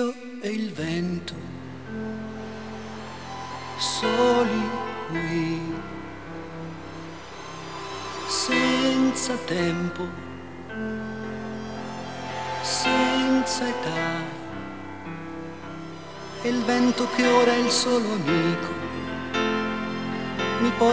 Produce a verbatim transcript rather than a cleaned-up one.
io e il vento, soli qui, senza tempo, senza età, e il vento che ora è il solo amico mi porta